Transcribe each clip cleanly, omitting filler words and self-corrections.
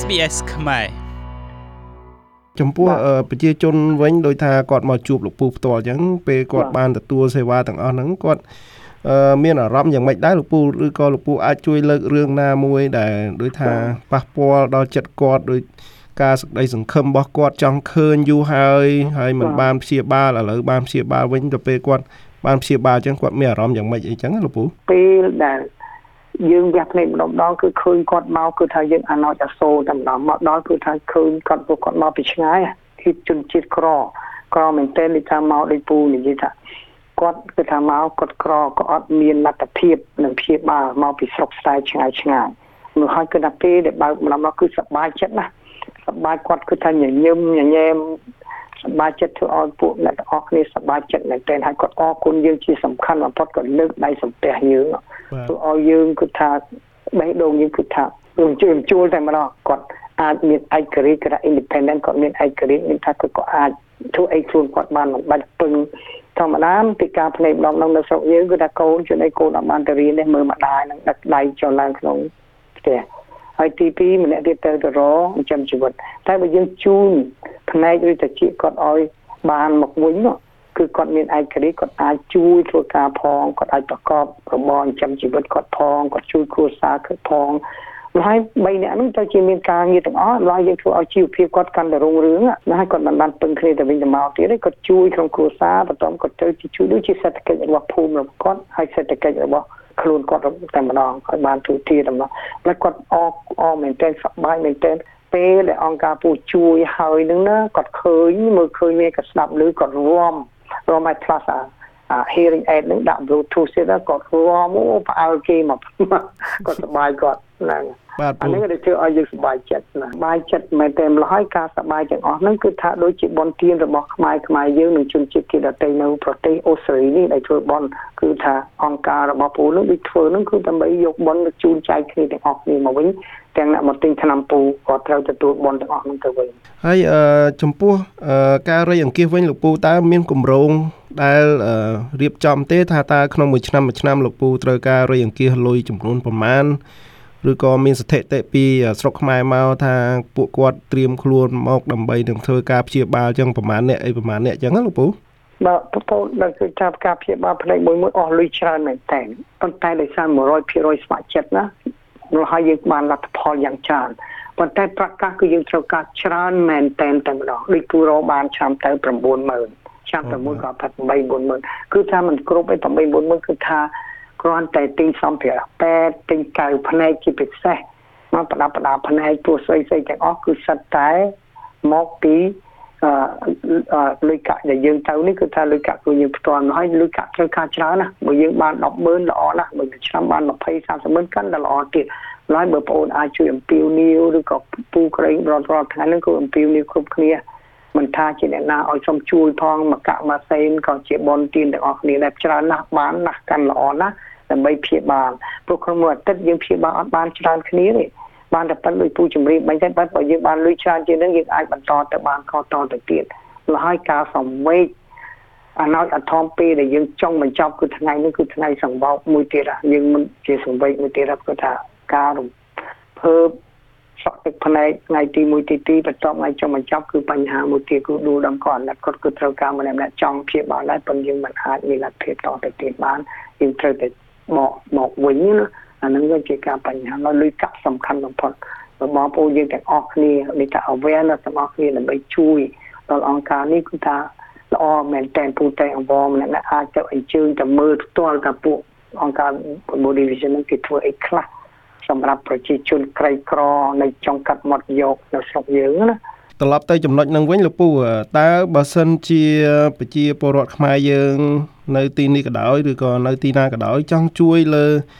SBS ខ្មែរចំពោះប្រជាជនវិញដោយថាគាត់មកជួបលោកពូផ្ទាល់អញ្ចឹងពេលគាត់បានទទួលសេវាទាំងអស់ហ្នឹងគាត់មានអារម្មណ៍យ៉ាងម៉េចដែរលោកពូឬក៏លោកពូអាចជួយលើករឿងណាមួយដែលដូចថាប៉ះពាល់ដល់ចិត្តគាត់ដោយការសេចក្តីសង្ឃឹមរបស់គាត់ចង់ឃើញយូរហើយមិនបានព្យាបាលឥឡូវបានព្យាបាលវិញទៅពេលគាត់បានព្យាបាលអញ្ចឹងគាត់មានអារម្មណ៍យ៉ាងម៉េចអីចឹងលោកពូពេលដែលយើងវះភ្នែកម្ដងគឺឃើញគាត់មកគឺថាយើងអាណោចអាសូរតែម្ដងមកដល់គឺថាឃើញគាត់មកពីឆ្ងាយគឺជនជាតិក្រមែនតើនិយាយថាមកដោយពូនិយាយថាគាត់គឺថាមកគាត់ក្រក៏អត់មានលទ្ធភាពនឹងព្យាបាលមកពីស្រុកស្រែឆ្ងាយនោះហើយគឺថាពេលដែលបើកម្ដងមកគឺសប្បាយចិត្តណាសប្បាយគាត់គឺថាញញឹមញញែមសប្បាយចិត្តធ្វើឲ្យពួកអ្នកទាំងអស់គ្នាសប្បាយចិត្តមែនទែនហើយគាត់អរគុណយើងជាសំខាន់បំផុតគាត់លើកដៃសំពះយើងធ្វើឲ្យយើងគឺថាបេះដូងយើងគឺថាជួលតែម្ដងគាត់អាចមានឯករាជ្យគឺថា independent គាត់មានឯករាជ្យមានថាគាត់ក៏អាចធ្វើអីខ្លួនគាត់បានមិនបាច់ពឹងធម្មតាពីការភ្នែកម្ដងនៅស្រុកយើងគឺថាកូនជួនឯកូនអត់បានទៅរៀនទេមើលម្ដាយនឹងដឹកដៃចូលឡើងក្នុងផ្ទះហើយទី2ម្នាក់ទៀតទៅរចិញ្ចឹមជីវិតតែបើយើងជូនផ្នែកឬតិចគាត់ឲ្យបានមកវិញគឺគាត់មានឯករាជ្យគាត់អាចជួយធ្វើការផងគាត់អាចប្រកបរបរចិញ្ចឹមជីវិតគាត់ផងគាត់ជួយគ្រួសារគាត់ផងហើយ3នាក់ហ្នឹងទៅជាមានការងារទាំងអស់ឡើយយើងធ្វើឲ្យជីវភាពគាត់កាន់តែរុងរឿងណាហើយគាត់មិនបានពឹងគ្នាទៅវិញទៅមកទៀតទេគាត់ជួយក្នុងគ្រួសារបន្តគាត់ទៅជួយដូចជាសេដ្ឋកិច្ចរបស់ភូមិរបស់គាត់ហើយសេដ្ឋកិច្ចរបស់ខ្លួនគាត់តែម្ដងឲ្យបានទូទាដំណោះហើយគាត់អមែនតើសប្បាយមែនតើពេលដែលអង្គការពូជួយហើយនឹងណាគាត់ឃើញមើលឃើញវាក៏ស្ដាប់ឮគាត់រំឲ្យផ្លាស់hearing aid នឹងដាក់ Bluetooth ទៀតគាត់រំផ្អើលគេមកគាត់សប្បាយគាត់ហ្នឹងអានេះក៏ធ្វើឲ្យយើងសប្បាយចិត្តណាសប្បាយចិត្តមែនតើម្ល៉េះហើយការសប្បាយទាំងអស់ហ្នឹងគឺថាដូចជាបុណ្យទានរបស់ខ្មែរយើងនិងជនជាតិគេដទៃនៅប្រទេសអូស្ត្រាលីនេះដែលធ្វើបុណ្យគឺថាអង្គការរបស់ពូនឹងដូចធ្វើហ្នឹងគឺដើម្បីយកបុណ្យទៅជូនចែកគ្នាទាំងអស់គ្នាមកវិញទាំងអ្នកមកទិញថ្នាំពូក៏ត្រូវទទួលបុណ្យទាំងអស់ហ្នឹងទៅវិញហើយចំពោះការរៃអង្គាសវិញលោកពូតើមានគម្រោងដែលរៀបចំទេថាតើក្នុងមួយឆ្នាំលោកពូត្រូវការរៃអង្គាសលុយចំនួនប្រមាណឬក៏មានស្ថិតិពីស្រុកខ្មែរមកថាពួកគាត់ត្រៀមខ្លួនមកដើម្បីនឹងធ្វើការព្យាបាលចឹងប្រមាណអ្នកអីប្រមាណអ្នកចឹងណាលោកពូបាទប្រពោដែលគឺថាការព្យាបាលផ្នែកមួយអស់លុយច្រើនមែនតើប៉ុន្តែដោយសារ 100% ស្ម័គ្រចិត្តណានោះហើយយើងបានលទ្ធផលយ៉ាងច្រើនប៉ុន្តែប្រកាសគឺយើងត្រូវការច្រើនមែនតែម្ដងដូចគូរោបានឆ្នាំទៅ 90000 ឆ្នាំទៅមួយក៏8-40000គឺថាមិនគ្រប់ឯ 8-40000គឺថាគ្រាន់តែទិញសម្ភារៈពេទ្យទិញកៅភ្នែកជាពិសេសមកប្រដាប់ភ្នែកព្រោះស្អីទាំងអស់គឺសិតតែមកពីលុយកាក់ដែលយើងទៅនេះគឺថាលុយកាក់គឺយើងផ្ទាល់ហើយលុយកាក់ត្រូវការច្រើនណាស់បើយើងបាន 100,000 ល្អណាស់បើឆ្នាំបាន 20-30,000 កាន់តែល្អទៀតហើយបើបងអូនអាចជួយអំពាវនាវឬក៏ពូក្រែងរាល់ថ្ងៃហ្នឹងគឺអំពាវនាវគ្រប់គ្នាមិនថាជាអ្នកណាឲ្យសុំជួយផងមកកាក់ម៉ាស៊ីនក៏ជាបនទានទាំងអស់គ្នាដែលច្រើនណាស់បានណាស់កាន់ល្អណាស់ដើម្បីព្យាបាលព្រោះក្នុងមួយអាទិត្យយើងព្យាបាលអត់បានច្រើនគ្នាទេបានតែប៉ុណ្្នឹងដូចពូជំរាបបាញ់តែបើយើងបានលុយច្រើនជាងនឹងយើងអាចបន្តទៅបានខតទៅទៀតហើយការសង្វេគអាណោចអធំពេលដែលយើងចង់បញ្ចប់គឺថ្ងៃនេះគឺថ្ងៃសង្វោកមួយទៀតយើងមិនជាសង្វេគមួយទៀតគឺថាការរំភើបសក់ទឹកភ្នែកថ្ងៃទី1ទី2បន្ទាប់ថ្ងៃចុងបញ្ចប់គឺបញ្ហាមួយទៀតគឺដួលដំគាត់ណាត់គាត់គឺត្រូវការម្នាក់ចង់ព្យាបាលដែរប៉ុន្តែយើងមិនអាចមានលទ្ធភាពតទៅទៀតបានយើងត្រូវតែមកវិញណាអានឹងវាជាការបញ្ហាលុយកាក់សំខាន់បំផុតបងប្អូនយើងទាំងអស់គ្នានេះថា awareness ទាំងអស់គ្នាដើម្បីជួយដល់អង្គការនេះគឺថាល្អមែនតែពូតែអង្វរម្នាក់អាចទៅអញ្ជើញទៅមើលផ្ទាល់ថាពួកអង្គការ Body Vision នឹងគេធ្វើអីខ្លះសម្រាប់ប្រជាជនក្រីក្រនៅចុងកាត់មាត់យកនៅស្រុកយើងណាត្រឡប់ទៅចំណុចនឹងវិញលោកពូតើបើសិនជាប្រជាពលរដ្ឋខ្មែរយើងនៅទីនេះក៏ដោយឬក៏នៅទីណាក៏ដោយចង់ជួយលើ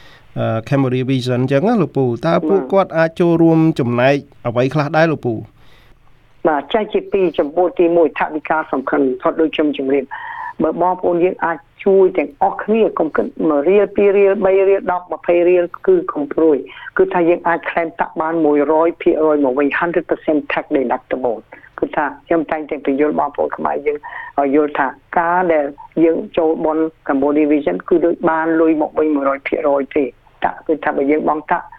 Cambodia Vision អញ្ចឹងណាលោកពូតើពួកគាត់អាចចូលរួមចំណែកអ្វីខ្លះដែរលោកពូបាទចែកជា2ចំពោះទី1ថវិកាសំខាន់ផុតដូចខ្ញុំជម្រាបបើបងប្អូនយើងអាចជួយទាំងអស់គ្នាកុំគិត1រៀល2រៀល3រៀល10 20រៀលគឺកុំព្រួយគឺថាយើងអាចclaimតាក់បាន100%មកវិញ 100% tax deductible គឺថាខ្ញុំតែងតែបញ្យល់បងប្អូនខ្មែរយើងឲ្យយល់ថាការដែលយើងចូលបន Cambodia Vision គឺដូចបានលុយមកវិញ 100% ទេតាក់គឺថាបើយើងបង់តាក់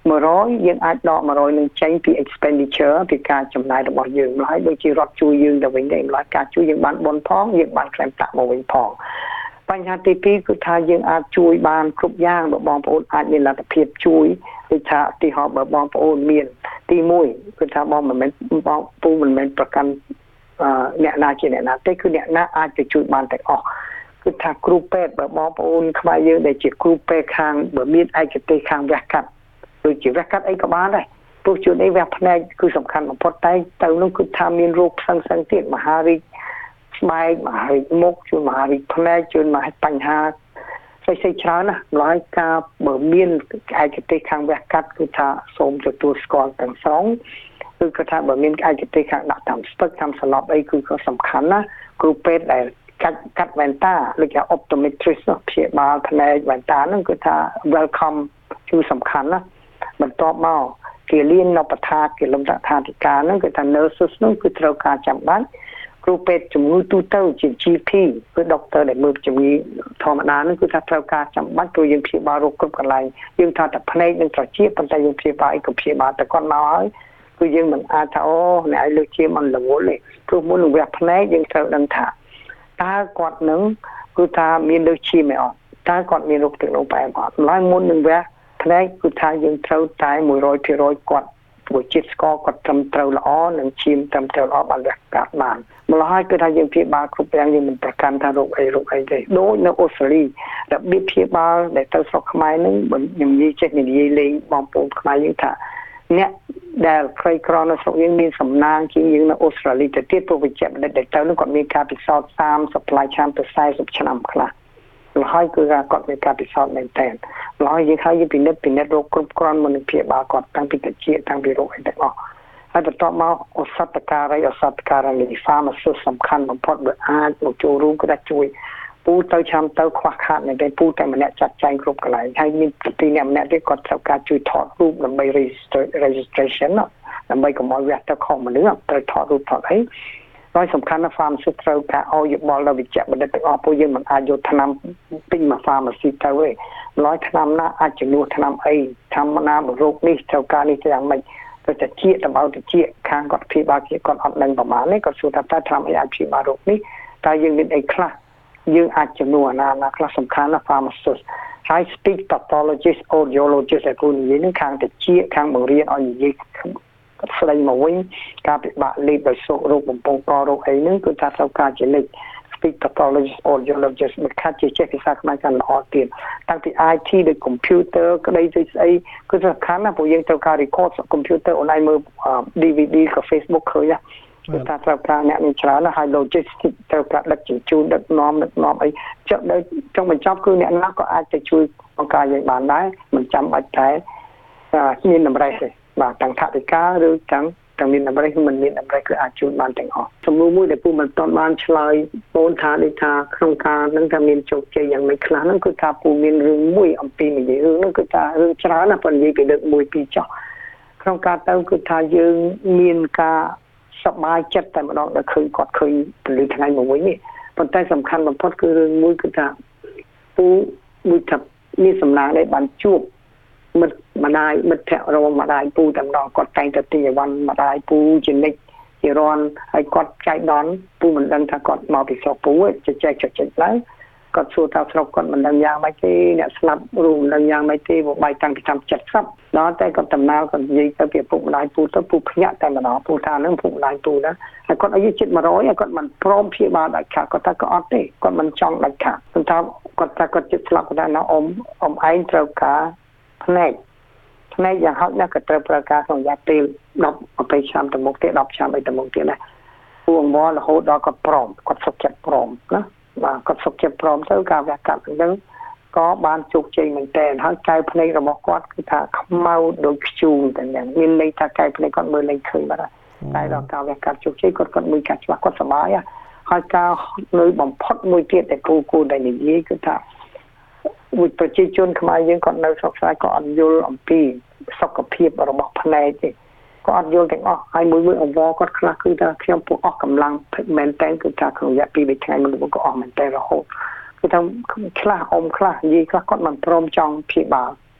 100យើងអាចដក100នឹងចេញពី expenditure ពីការចំណាយរបស់យើងម្ល៉េះដូចជារត់ជួយយើងទៅវិញដែរម្ល៉េះការជួយយើងបានបនផងយើងបានក្លែងតាក់មកវិញផងបញ្ហាទី2គឺថាយើងអាចជួយបានគ្រប់យ៉ាងបើបងប្អូនអាចមានលទ្ធភាពជួយដូចថាឧទាហរណ៍បើបងប្អូនមានទី1គឺថាបងមិនមែនបងពូមិនមែនប្រកាន់អ្នកណាជាអ្នកណាទេគឺអ្នកណាអាចទៅជួយបានទាំងអស់គឺថាគ្រូពេទ្យបើបងប្អូនខ្មែរយើងដែលជាគ្រូពេទ្យខាងបើមានឯកទេសខាងវះកាត់ដូចជាវះកាត់អីក៏បានដែរព្រោះជួនអីវះភ្នែកគឺសំខាន់បំផុតតែទៅនោះគឺថាមានរោគផ្សេងៗទៀតមហារីកស្បែកមហារីកមុខជួនមហារីកភ្នែកជួនមហាបញ្ហាផ្សេងៗច្រើនណាស់ម្ល៉េះការបើមានឯកទេសខាងវះកាត់គឺថាសូមទទួលស្គាល់ទាំងស្រុងគឺគាត់ថាបើមានឯកទេសខាងដាក់តាមស្ពឹកតាមសន្លប់អីគឺក៏សំខាន់ណាគ្រូពេទ្យដែលកាត់វ៉ែនតាដូចជា optometrist ព្យាបាលផ្នែកវ៉ែនតាហ្នឹងគឺថា welcome គឺសំខាន់ណាបន្ទាប់មកគេលៀននៅបថាគេលំដាប់ថាធិការហ្នឹងគឺថា nurses ហ្នឹងគឺត្រូវការចាំបាច់គ្រូពេទ្យជំងឺទូទៅជា GP គឺ doctor ដែលមើលជំងឺធម្មតាហ្នឹងគឺថាត្រូវការចាំបាច់ព្រោះយើងព្យាបាលរោគគ្រប់កន្លែងយើងថាតែភ្នែកនឹងត្រចៀកប៉ុន្តែយើងព្យាបាលអីក៏ព្យាបាលតែគាត់មកហើយគឺយើងមិនអាចថាអូអ្នកឲ្យលើកជាមិនរវល់ទេព្រោះមុននឹងវះភ្នែកយើងត្រូវដឹងថាតើគាត់នឹងគឺថាមានលើកឈាមអត់តើគាត់មានរោគទឹកនោមផ្អែមអត់ម្ល៉េះមុននឹងវះភ្នែកគឺថាយើងត្រូវតែ 100% គាត់ព្រោះជាតិស្ករគាត់ត្រឹមត្រូវល្អនិងឈាមត្រឹមត្រូវល្អបានវះកាត់បានម្ល៉េះហើយគឺថាយើងព្យាបាលគ្រប់យ៉ាងយើងមិនប្រកាន់ថារោគអីទេដូចនៅអូស្ត្រាលីរបៀបព្យាបាលដែលទៅស្រុកខ្មែរនឹងខ្ញុំនិយាយលេងបងប្អូនខ្មែរយើងថាអ្នកដែលក្រីក្រនៅស្រុកយើងមានសំណាងជាងយើងនៅអូស្ត្រាលីទៅទៀតព្រោះវិជ្ជាបណ្ឌិតដែលទៅនោះគាត់មានការពិសោធន៍30 ឆ្នាំទៅ40ឆ្នាំខ្លះហើយគឺគាត់មានការពិសោធន៍មែនតើហើយយើងហើយយើងពិនិត្យរោគគ្រប់គ្រាន់មុននឹងព្យាបាលគាត់តាំងពីតិចតាំងពីរោគអីទាំងអស់ហើយបន្ទាប់មកឱសថការី pharmacist សំខាន់បំផុតបើអាចមកចូលរួមក៏ដាក់ជួយពូទៅឆាំទៅខ្វះខាតមែនទេពូតែម្នាក់ចាត់ចែងគ្រប់កន្លែងហើយមានពីអ្នកម្នាក់ទៀតគាត់ត្រូវការជួយថតរូបដើម្បី registration ដើម្បីកុំឲ្យវះទៅខុសមនុស្សត្រូវថតរូបថតអីហើយសំខាន់ណាស់ pharmacist ត្រូវការឲ្យយោបល់ដល់វិជ្ជាបណ្ឌិតទាំងអស់ពួកយើងមិនអាចយកថ្នាំពេញមក pharmacy ទៅទេឡើយថ្នាំណាអាចជំនួសថ្នាំអីថ្នាំណារោគនេះត្រូវការនេះយ៉ាងម៉េចទៅតែជាតម្រូវទៅជាខាងគាត់ព្យាបាលជាគាត់អត់ដឹងប្រមាណទេគាត់សួរថាតើថ្នាំអីអាចព្យាបាលរោគនេះតើយើងមានអីខ្លះយើងអាចជំនួសណាខ្លះសំខាន់ណាស់ pharmacist ហើយ speech pathologist audiologist ដែលគូនិយាយនឹងខាងតិចខាងបង្រៀនឲ្យនិយាយស្ដីមកវិញការពិបាកលេខដោយសោករោគបំពង់ករោគអីហ្នឹងគឺថាត្រូវការជានិច្ច speech pathologist audiologist មិនខាត់ជាចេះភាសាខ្មែរកាន់ល្អទៀតតាំងពី IT ដូច computer ក្តីទៅស្អីគឺសំខាន់ណាស់ព្រោះយើងត្រូវការ record computer អូនឯងមើល DVD ក៏ Facebook ឃើញគឺថាត្រូវការអ្នកនឹងច្រើនណាស់ហើយ logistic ត្រូវការដឹកជញ្ជូនដឹកនាំអីចុងបញ្ចប់គឺអ្នកណាក៏អាចទៅជួយបង្ការយើងបានដែរមិនចាំបាច់តែមានតម្រេះទេបាទទាំងថវិកាឬទាំងមានតម្រេះមិនមានតម្រេះគឺអាចជួយបានទាំងអស់សំណួរមួយដែលពូមិនទាន់បានឆ្លើយបងថាដូចថាក្នុងការនឹងថាមានជោគជ័យយ៉ាងម៉េចខ្លះហ្នឹងគឺថាពូមានរឿងមួយអំពីនិយាយរឿងហ្នឹងគឺថារឿងច្រើនណាស់ប៉ុន្តែនិយាយពីលើកមួយពីរចុះក្នុងការទៅគឺថាយើងមានការសប្បាយចិត្តតែម្ដងដែលឃើញគាត់ឃើញពលិថ្ងៃមួយនេះប៉ុន្តែសំខាន់បំផុតគឺរឿងមួយគឺថាពូមួយថាមានសំណាងដែលបានជួបមិត្ភ័ក្តិរងម្ដាយពូតែម្ដងគាត់តែងតែទិញអីវ៉ាន់ម្ដាយពូជានិច្ចជារាន់ហើយគាត់ចែកដន់ពូមិនដឹងថាគាត់មកពីស្រុកពូទេចែកឡើងគាត់សួរថាស្រុកគាត់មិនដឹងយ៉ាងម៉េចទេអ្នកស្លាប់រួមមិនដឹងយ៉ាងម៉េចទេបបាយតាំងពីឆ្នាំ70ដល់តែគាត់ដំណើរគាត់និយាយទៅពីពុកម្ដាយពូទៅពូភ្ញាក់តែម្ដងពូថានឹងពុកម្ដាយពូណាហើយគាត់អាយុជិត100ហើយគាត់មិនព្រមព្យាបាលដាច់ខាតគាត់ថាក៏អត់ទេគាត់មិនចង់ដាច់ខាតគាត់ថាគាត់ជិតស្លាប់គាត់ថាណាអ៊ំឯងត្រូវការភ្នែកយ៉ាងហោចណាស់ក៏ត្រូវប្រើការក្នុងរយៈពេល10 20ឆ្នាំទៅមុខទៀត10ឆ្នាំអីទៅមុខទៀតណាពូអង្វររហូតដល់គាត់ព្រមគាត់សុខចិត្តព្រមណាបាទគាត់សុខចិត្តព្រមទៅការវះកាត់ហ្នឹងក៏បានជោគជ័យមែនតើហើយកែវភ្នែករបស់គាត់គឺថាខ្មៅដូចខ្ជូងតែយ៉ាងមានន័យថាកែវភ្នែកគាត់មើលលែងឃើញបាទតែដល់ការវះកាត់ជោគជ័យគាត់មើលកាត់ច្បាស់គាត់សប្បាយហើយការនៅបំផុតមួយទៀតដែលគូដែលនិយាយគឺថាវិប្រជាជនខ្មែរយើងគាត់នៅស្រុកស្រែក៏អត់យល់អំពីសុខភាពរបស់ភ្នែកទេក៏អត់យល់ទាំងអស់ហើយមួយអង្វរគាត់ខ្លះគឺថាខ្ញុំពុកអស់កម្លាំងមែនតែគឺថាក្នុងរយៈ2 ថ្ងៃមុនក៏អស់មែនតែរហូតគឺថាខ្លះអ៊ំខ្លះនិយាយខ្លះគាត់មិនព្រមចង់ព្យាបាល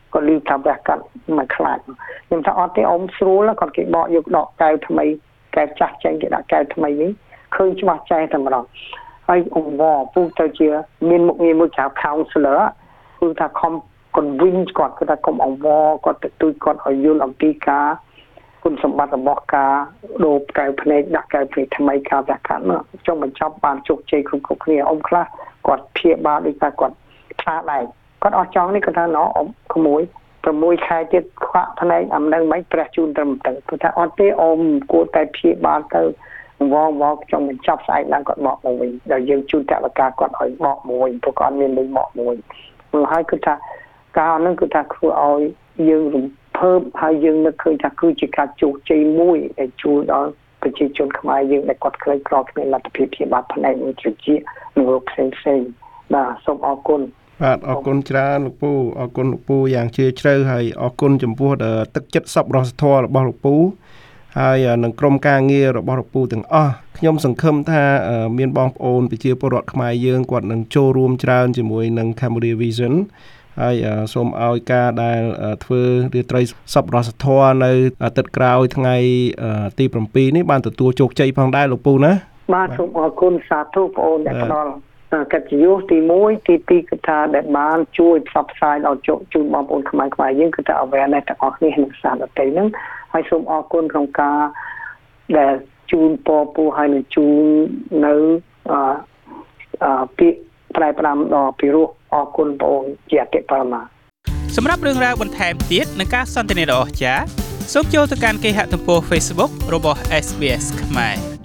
គាត់លឺថាវះកាត់មិនខ្លាចខ្ញុំថាអត់ទេអ៊ំស្រួលគាត់គេបកយកដកកែវថ្មីកែវចាស់ចេញគេដាក់កែវថ្មីវិញឃើញច្បាស់ចែកតែម្ដងហើយអ៊ំវពូទៅជាមានមុខងារមួយហៅ counselor គឺថាខំconvince គាត់គឺថាកុំអង្វរគាត់ទៅទួយគាត់ឲ្យយល់អំពីការគុណសម្បត្តិរបស់ការដូរកែវភ្នែកដាក់កែវភ្នែកថ្មីការវះកាត់នោះចង់បញ្ចប់បានជោគជ័យគ្រប់គ្នាអ៊ំខ្លះគាត់ព្យាបាលដូចថាគាត់ថាដែរគាត់អស់ចង់នេះគាត់ថាណអ៊ំក្មួយ6ខែទៀតខ្វាក់ភ្នែកអាមិនមិនព្រះជូនត្រឹមទៅគាត់ថាអត់ទេអ៊ំគួរតែព្យាបាលទៅវងចង់បញ្ចប់ស្អែកឡើងគាត់បកមកវិញដល់យើងជូនតវការគាត់ឲ្យបកមួយព្រោះគាត់មានលុយបកមួយហើយគឺថាការហ្នឹងគឺថាធ្វើឲ្យយើងរំភើបហើយយើងនឹកឃើញថាគឺជាការជោគជ័យមួយដែលជួយដល់ប្រជាជនខ្មែរយើងដែលគាត់ក្រីក្រគ្មានលទ្ធភាពព្យាបាលផ្នែកមួយត្រជានិងរោគផ្សេងបាទសូមអរគុណបាទអរគុណច្រើនលោកពូអរគុណលោកពូយ៉ាងជ្រាលជ្រៅហើយអរគុណចំពោះទឹកចិត្តសប្បុរសធម៌របស់លោកពូហើយនឹងក្រុមការងាររបស់លោកពូទាំងអស់ខ្ញុំសង្ឃឹមថាមានបងប្អូនប្រជាពលរដ្ឋខ្មែរយើងគាត់នឹងចូលរួមច្រើនជាមួយនឹង Cambodia Vision ហើយសូមឲ្យការដែលធ្វើរាត្រីសប្បុរសធម៌នៅអាទិត្យក្រោយថ្ងៃទី7នេះបានទទួលជោគជ័យផងដែរលោកពូណាបាទសូមអរគុណសាធុបងប្អូនដែលផ្ដល់កិត្តិយសទី1ទី2គឺថាដែលបានជួយផ្សព្វផ្សាយដល់ជូនបងប្អូនខ្មែរយើងគឺថា awareness ទាំងអស់គ្នាក្នុងសារដទៃហ្នឹងហើយសូមអរគុណក្នុងការដែលជូនពរពូហើយនឹងជូននៅពាក្យប្រែផ្ដាំដល់ពីរោះអរគុណបងប្អូនជាអតិបរមាសម្រាប់រឿងរ៉ាវបន្ថែមទៀតនិងការសន្ទនាដ៏អស្ចារ្យសូមចូលទៅកាន់គេហទំព័រ Facebook របស់ SBS ខ្មែរ